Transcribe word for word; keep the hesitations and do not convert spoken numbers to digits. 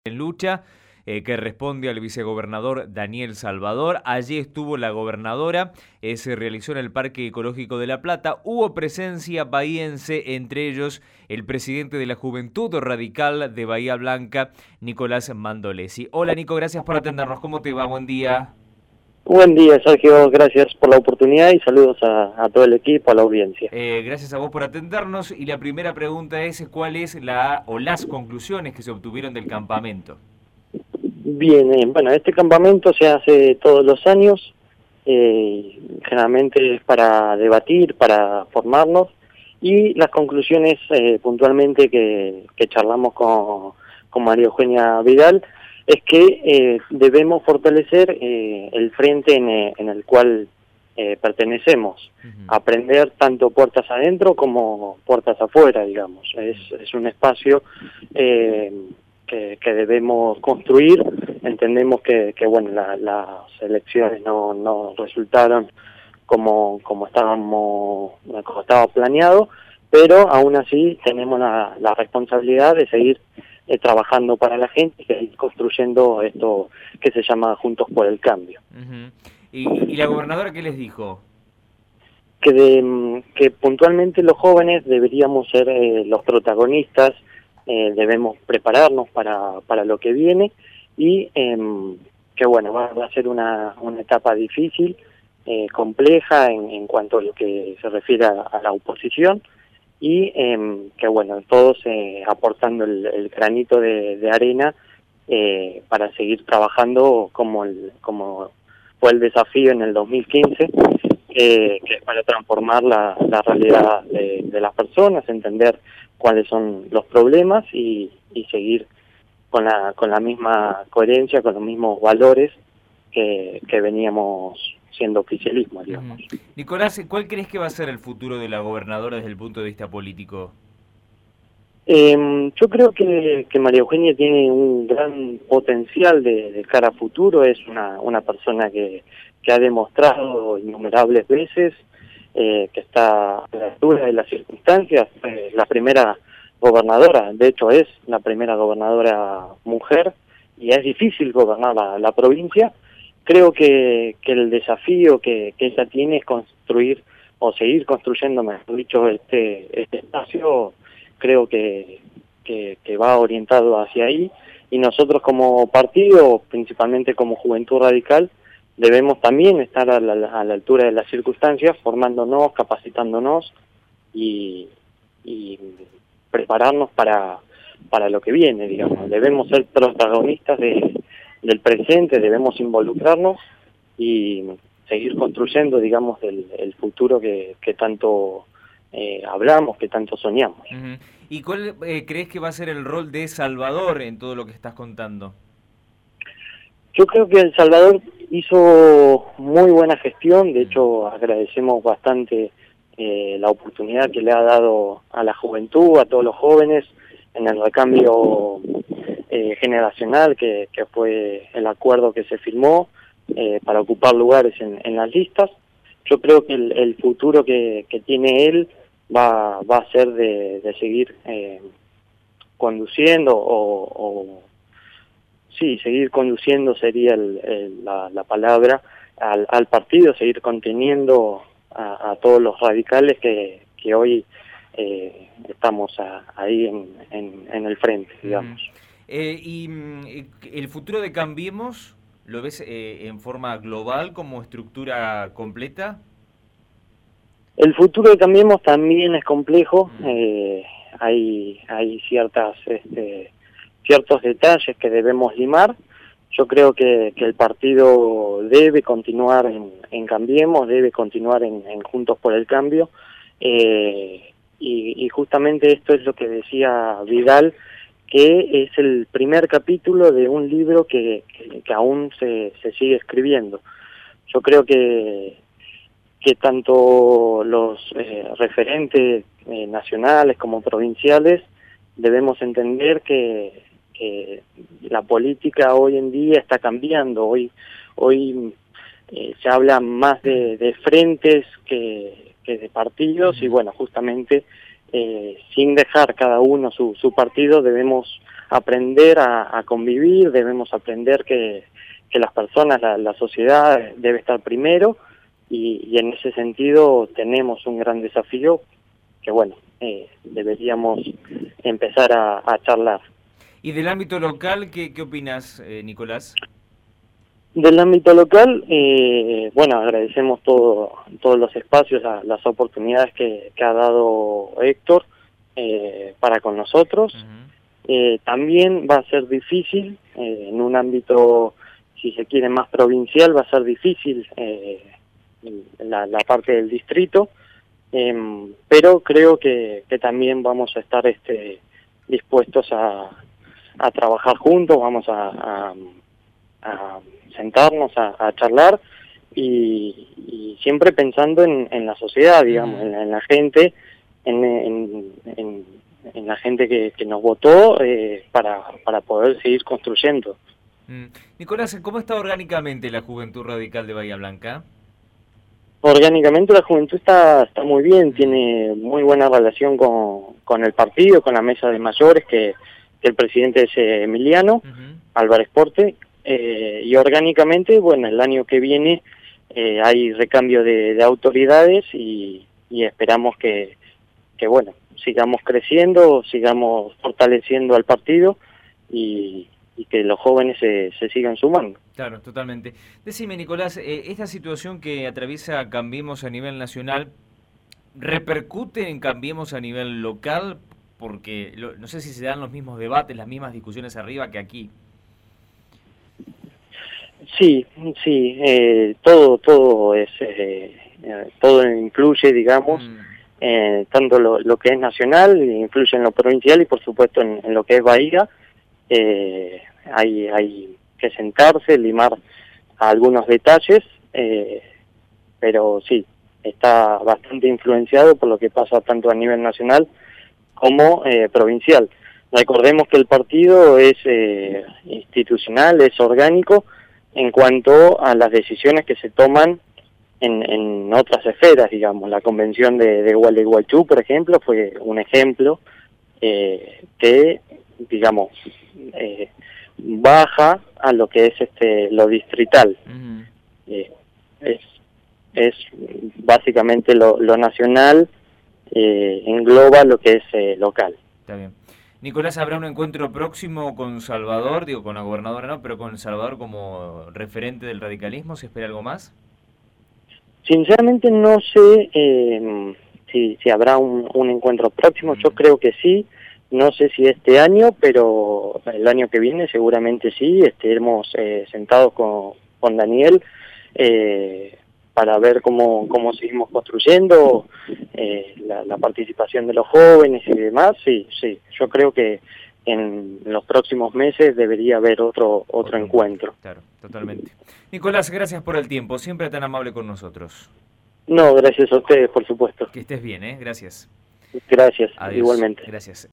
en lucha, eh, que responde al vicegobernador Daniel Salvador. Allí estuvo la gobernadora, eh, se realizó en el Parque Ecológico de La Plata. Hubo presencia bahiense, entre ellos el presidente de la Juventud Radical de Bahía Blanca, Nicolás Mandolesi. Hola Nico, gracias por atendernos. ¿Cómo te va? Buen día. Buen día, Sergio. Gracias por la oportunidad y saludos a, a todo el equipo, a la audiencia. Eh, gracias a vos por atendernos. Y la primera pregunta es, ¿cuál es la o las conclusiones que se obtuvieron del campamento? Bien, eh, bueno, este campamento se hace todos los años. Eh, generalmente es para debatir, para formarnos. Y las conclusiones eh, puntualmente que, que charlamos con, con María Eugenia Vidal es que eh, debemos fortalecer eh, el frente en, eh, en el cual eh, pertenecemos, uh-huh. Aprender tanto puertas adentro como puertas afuera, digamos. Es, es un espacio eh, que, que debemos construir. Entendemos que, que bueno, la, las elecciones no, no resultaron como, como estábamos, como estaba planeado, pero aún así tenemos la, la responsabilidad de seguir eh, trabajando para la gente y seguir construyendo esto que se llama Juntos por el Cambio. Uh-huh. ¿Y, ¿Y la gobernadora qué les dijo? Que, de, que puntualmente los jóvenes deberíamos ser eh, los protagonistas, eh, debemos prepararnos para, para lo que viene y eh, que bueno, va, va a ser una, una etapa difícil, eh, compleja en, en cuanto a lo que se refiere a, a la oposición y eh, que bueno, todos eh, aportando el, el granito de, de arena eh, para seguir trabajando como, el, como fue el desafío en el dos mil quince, eh, que es para transformar la, la realidad de, de las personas, entender cuáles son los problemas y, y seguir con la con la misma coherencia, con los mismos valores que, que veníamos siendo oficialismo, digamos. Uh-huh. Nicolás, ¿cuál crees que va a ser el futuro de la gobernadora desde el punto de vista político? Eh, yo creo que, que María Eugenia tiene un gran potencial de, de cara a futuro. Es una, una persona que, que ha demostrado innumerables veces eh, que está a la altura de las circunstancias. Eh, la primera gobernadora, de hecho es la primera gobernadora mujer, y es difícil gobernar la, la provincia. Creo que, que el desafío que, que ella tiene es construir, o seguir construyendo, mejor dicho, este, este espacio. Creo que, que, que va orientado hacia ahí, y nosotros como partido, principalmente como Juventud Radical, debemos también estar a la, a la altura de las circunstancias, formándonos, capacitándonos y, y prepararnos para, para lo que viene, digamos. Debemos ser protagonistas de, del presente, debemos involucrarnos y seguir construyendo, digamos, el, el futuro que, que tanto Eh, hablamos, que tanto soñamos. Uh-huh. ¿Y cuál eh, crees que va a ser el rol de Salvador en todo lo que estás contando? Yo creo que El Salvador hizo muy buena gestión, de hecho agradecemos bastante eh, la oportunidad que le ha dado a la juventud, a todos los jóvenes, en el recambio eh, generacional que, que fue el acuerdo que se firmó eh, para ocupar lugares en, en las listas. Yo creo que el, el futuro que, que tiene él va, va a ser de, de seguir eh, conduciendo o, o sí, seguir conduciendo sería el, el, la, la palabra al, al partido, seguir conteniendo a, a todos los radicales que, que hoy eh, estamos a, ahí en, en, en el frente, digamos. Uh-huh. Eh, ¿Y el futuro de Cambiemos lo ves eh, en forma global como estructura completa? El futuro de Cambiemos también es complejo, eh, hay hay ciertas este, ciertos detalles que debemos limar. Yo creo que, que el partido debe continuar en, en Cambiemos, debe continuar en, en Juntos por el Cambio, eh, y, y justamente esto es lo que decía Vidal, que es el primer capítulo de un libro que, que, que aún se, se sigue escribiendo. Yo creo que que tanto los eh, referentes eh, nacionales como provinciales debemos entender que, que la política hoy en día está cambiando. Hoy hoy eh, se habla más de, de frentes que, que de partidos, y bueno, justamente eh, sin dejar cada uno su, su partido, debemos aprender a, a convivir, debemos aprender que, que las personas, la, la sociedad debe estar primero, y, y en ese sentido tenemos un gran desafío que, bueno, eh, deberíamos empezar a, a charlar. ¿Y del ámbito local qué, qué opinas, eh, Nicolás? Del ámbito local, eh, bueno, agradecemos todo, todos los espacios, la, las oportunidades que, que ha dado Héctor eh, para con nosotros. Uh-huh. eh, también va a ser difícil, eh, en un ámbito, si se quiere, más provincial, va a ser difícil eh, la, la parte del distrito, eh, pero creo que, que también vamos a estar este, dispuestos a, a trabajar juntos, vamos a... a a sentarnos a, a charlar y, y siempre pensando en, en la sociedad, digamos, mm. en, la, en la gente, en, en, en, en la gente que, que nos votó eh, para, para poder seguir construyendo. Mm. Nicolás, ¿cómo está orgánicamente la Juventud Radical de Bahía Blanca? Orgánicamente la juventud está, está muy bien, tiene muy buena relación con, con el partido, con la mesa de mayores, que, que el presidente es Emiliano uh-huh. Álvarez Porte. Eh, y orgánicamente, bueno, el año que viene eh, hay recambio de, de autoridades y, y esperamos que, que, bueno, sigamos creciendo, sigamos fortaleciendo al partido y, y que los jóvenes se, se sigan sumando. Claro, totalmente. Decime, Nicolás, eh, esta situación que atraviesa Cambiemos a nivel nacional, ¿repercute en Cambiemos a nivel local? Porque lo, no sé si se dan los mismos debates, las mismas discusiones arriba que aquí. Sí, sí, eh, todo, todo es, eh, todo influye, digamos, mm. eh, tanto lo, lo que es nacional, influye en lo provincial y por supuesto en, en lo que es Bahía. Eh, hay, hay que sentarse, limar algunos detalles, eh, pero sí, está bastante influenciado por lo que pasa tanto a nivel nacional como eh, provincial. Recordemos que el partido es eh, institucional, es orgánico, en cuanto a las decisiones que se toman en, en otras esferas, digamos. La convención de, de Gualeguaychú, por ejemplo, fue un ejemplo eh, que, digamos, eh, baja a lo que es este lo distrital. Uh-huh. eh, es, es básicamente lo, lo nacional, eh, engloba lo que es eh, local. Está bien. Nicolás, ¿habrá un encuentro próximo con Salvador? Digo, con la gobernadora no, pero con Salvador como referente del radicalismo. ¿Se espera algo más? Sinceramente no sé eh, si, si habrá un, un encuentro próximo. Mm. Yo creo que sí. No sé si este año, pero el año que viene seguramente sí. Estaremos eh, sentados con, con Daniel eh, para ver cómo, cómo seguimos construyendo eh, la, la participación de los jóvenes y demás. Sí, sí, yo creo que en los próximos meses debería haber otro otro, otro encuentro. Claro, totalmente. Nicolás, gracias por el tiempo, siempre tan amable con nosotros. No, gracias a ustedes, por supuesto. Que estés bien, ¿eh? Gracias. Gracias, Adiós. Igualmente. Gracias.